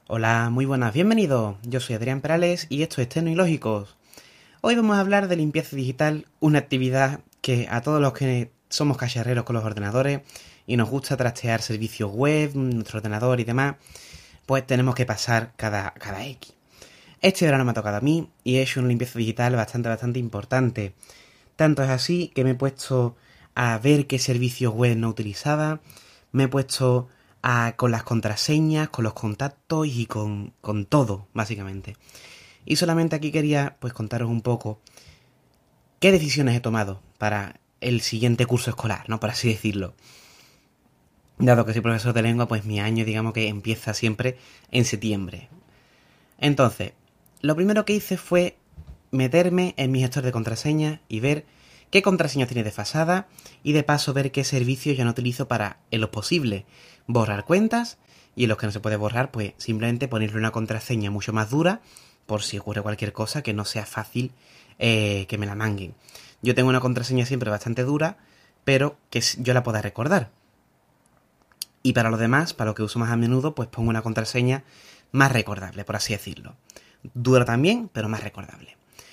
Hola, muy buenas, bienvenidos. Yo soy Adrián Perales y esto es Tecnológicos. Hoy vamos a hablar de limpieza digital, una actividad que a todos los que somos cacharreros con los ordenadores y nos gusta trastear servicios web, nuestro ordenador y demás, pues tenemos que pasar cada X. Este verano me ha tocado a mí y he hecho una limpieza digital bastante importante. Tanto es así que me he puesto a ver qué servicios web no utilizaba, me he puesto con las contraseñas, con los contactos y con todo, básicamente. Y solamente aquí quería pues contaros un poco qué decisiones he tomado para el siguiente curso escolar, ¿no? Por así decirlo. Dado que soy profesor de lengua, pues mi año digamos que empieza siempre en septiembre. Entonces, lo primero que hice fue meterme en mi gestor de contraseñas y ver qué contraseñas tiene desfasada y de paso ver qué servicios ya no utilizo para, en lo posible, borrar cuentas y en los que no se puede borrar, pues simplemente ponerle una contraseña mucho más dura por si ocurre cualquier cosa que no sea fácil que me la manguen. Yo tengo una contraseña siempre bastante dura, pero que yo la pueda recordar. Y para lo demás, para lo que uso más a menudo, pues pongo una contraseña más recordable, por así decirlo. Dura también, pero más recordable.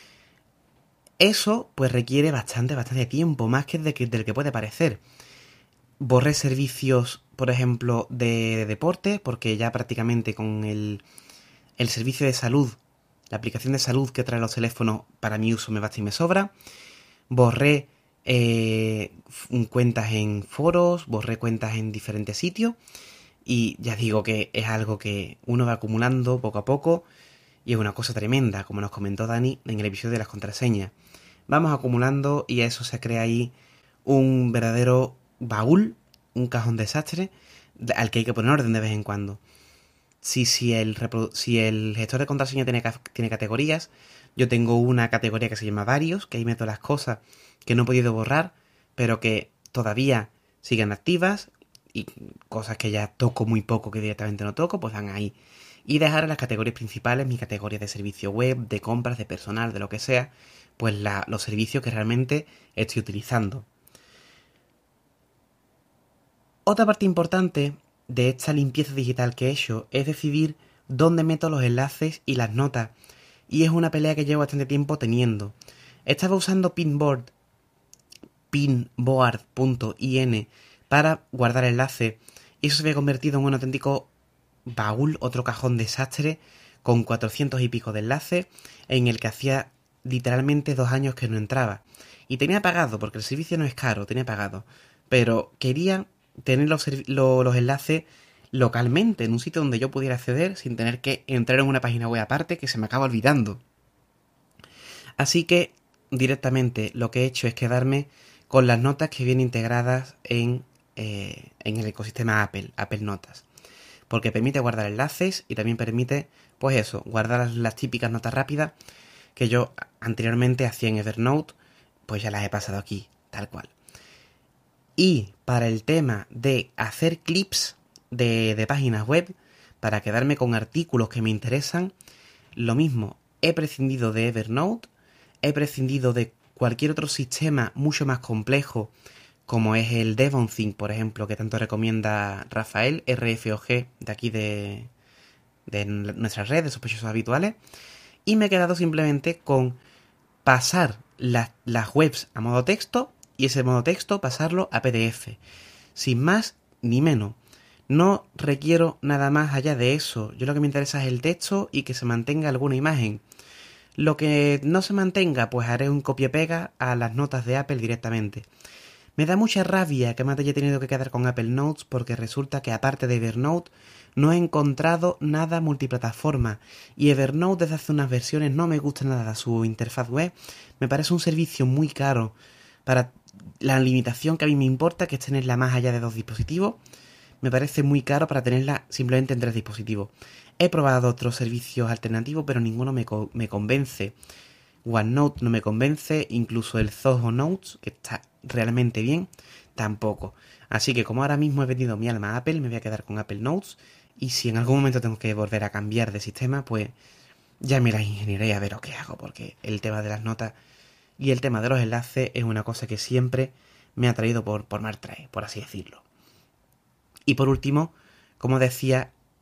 Eso pues requiere bastante tiempo, más que del que puede parecer. Borré servicios, por ejemplo, de deporte, porque ya prácticamente con el servicio de salud, la aplicación de salud que trae los teléfonos, para mi uso me basta y me sobra. Borré cuentas en foros, borré cuentas en diferentes sitios. Y ya digo que es algo que uno va acumulando poco a poco y es una cosa tremenda, como nos comentó Dani en el episodio de las contraseñas. Vamos acumulando y a eso se crea ahí un verdadero baúl, un cajón desastre al que hay que poner orden de vez en cuando. Si el gestor de contraseña tiene categorías, yo tengo una categoría que se llama varios, que ahí meto las cosas que no he podido borrar, pero que todavía siguen activas, y cosas que ya toco muy poco, que directamente no toco, pues van ahí. Y dejar en las categorías principales, mis categorías de servicio web, de compras, de personal, de lo que sea, pues los servicios que realmente estoy utilizando. Otra parte importante de esta limpieza digital que he hecho es decidir dónde meto los enlaces y las notas, y es una pelea que llevo bastante tiempo teniendo. Estaba usando pinboard.in para guardar enlaces y eso se había convertido en un auténtico baúl, otro cajón desastre con 400 y pico de enlaces en el que hacía literalmente 2 años que no entraba. Y tenía pagado, porque el servicio no es caro, tenía pagado. Pero quería tener los enlaces localmente, en un sitio donde yo pudiera acceder sin tener que entrar en una página web aparte que se me acaba olvidando. Así que directamente lo que he hecho es quedarme con las notas que vienen integradas en el ecosistema Apple Notas. Porque permite guardar enlaces y también permite, pues eso, guardar las típicas notas rápidas que yo anteriormente hacía en Evernote, pues ya las he pasado aquí, tal cual. Y para el tema de hacer clips de páginas web, para quedarme con artículos que me interesan, lo mismo, he prescindido de Evernote, he prescindido de cualquier otro sistema mucho más complejo, como es el Devonthink, por ejemplo, que tanto recomienda Rafael, RFOG, de aquí de nuestras redes, sospechosos habituales, y me he quedado simplemente con pasar las webs a modo texto y ese modo texto pasarlo a PDF, sin más ni menos. No requiero nada más allá de eso. Yo lo que me interesa es el texto y que se mantenga alguna imagen. Lo que no se mantenga, pues haré un copia-pega a las notas de Apple directamente. Me da mucha rabia que me haya tenido que quedar con Apple Notes porque resulta que aparte de Evernote no he encontrado nada multiplataforma y Evernote desde hace unas versiones no me gusta nada su interfaz web. Me parece un servicio muy caro para la limitación que a mí me importa, que es tenerla más allá de 2 dispositivos. Me parece muy caro para tenerla simplemente en 3 dispositivos. He probado otros servicios alternativos, pero ninguno me convence. OneNote no me convence, incluso el Zoho Notes, que está realmente bien, tampoco. Así que como ahora mismo he vendido mi alma a Apple, me voy a quedar con Apple Notes, y si en algún momento tengo que volver a cambiar de sistema, pues ya me las ingeniaré a ver lo que hago, porque el tema de las notas y el tema de los enlaces es una cosa que siempre me ha traído por mal traer, por así decirlo. Y por último, como decía,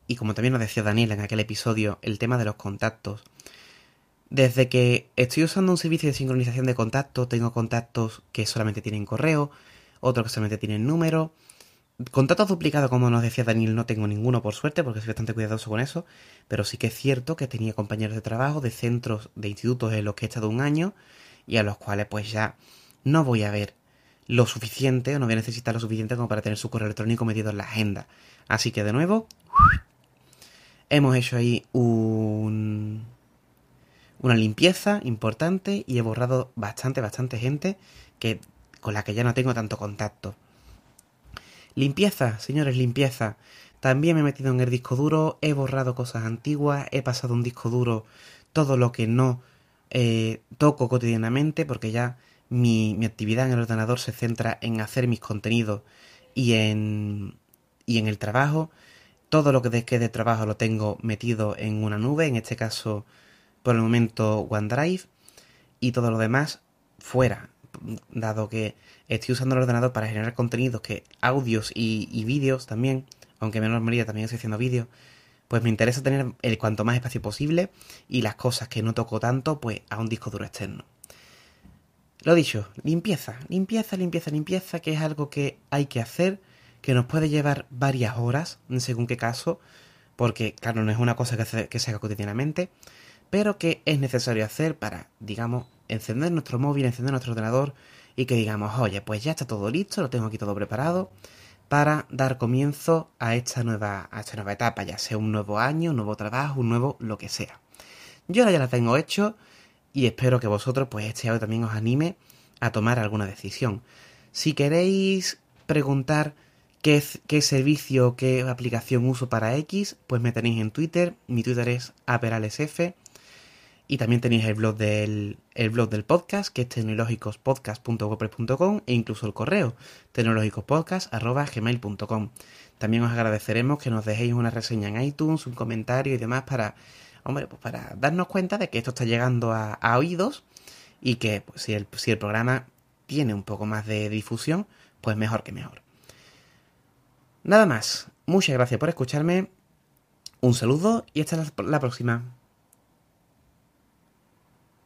y como también nos decía Daniel en aquel episodio, el tema de los contactos. Desde que estoy usando un servicio de sincronización de contactos, tengo contactos que solamente tienen correo, otros que solamente tienen número. Contactos duplicados, como nos decía Daniel, no tengo ninguno por suerte, porque soy bastante cuidadoso con eso, pero sí que es cierto que tenía compañeros de trabajo de centros, de institutos en los que he estado un año y a los cuales pues ya no voy a ver lo suficiente o no voy a necesitar lo suficiente como para tener su correo electrónico metido en la agenda. Así que de nuevo, hemos hecho ahí una limpieza importante y he borrado bastante gente con la que ya no tengo tanto contacto. Limpieza, señores, limpieza. También me he metido en el disco duro, he borrado cosas antiguas, he pasado un disco duro todo lo que no toco cotidianamente, porque ya mi actividad en el ordenador se centra en hacer mis contenidos y en el trabajo. Todo lo que quede de trabajo lo tengo metido en una nube, en este caso por el momento OneDrive, y todo lo demás fuera, dado que estoy usando el ordenador para generar contenidos, que audios y vídeos también, aunque en menor medida también estoy haciendo vídeos, pues me interesa tener el cuanto más espacio posible y las cosas que no toco tanto, pues a un disco duro externo. Lo dicho, limpieza, que es algo que hay que hacer, que nos puede llevar varias horas, según qué caso, porque claro, no es una cosa que se haga cotidianamente, pero que es necesario hacer para, digamos, encender nuestro móvil, encender nuestro ordenador y que digamos, oye, pues ya está todo listo, lo tengo aquí todo preparado para dar comienzo a esta nueva etapa, ya sea un nuevo año, un nuevo trabajo, un nuevo lo que sea. Yo ahora ya la tengo hecho y espero que vosotros, pues este audio también os anime a tomar alguna decisión. Si queréis preguntar qué servicio, qué aplicación uso para X, pues me tenéis en Twitter. Mi Twitter es aperalesf. Y también tenéis el blog del podcast, que es tecnológicospodcast.wordpress.com, e incluso el correo tecnológicospodcast@gmail.com. También os agradeceremos que nos dejéis una reseña en iTunes, un comentario y demás para, hombre, pues para darnos cuenta de que esto está llegando a oídos y que pues, si el programa tiene un poco más de difusión, pues mejor que mejor. Nada más. Muchas gracias por escucharme. Un saludo y hasta la próxima.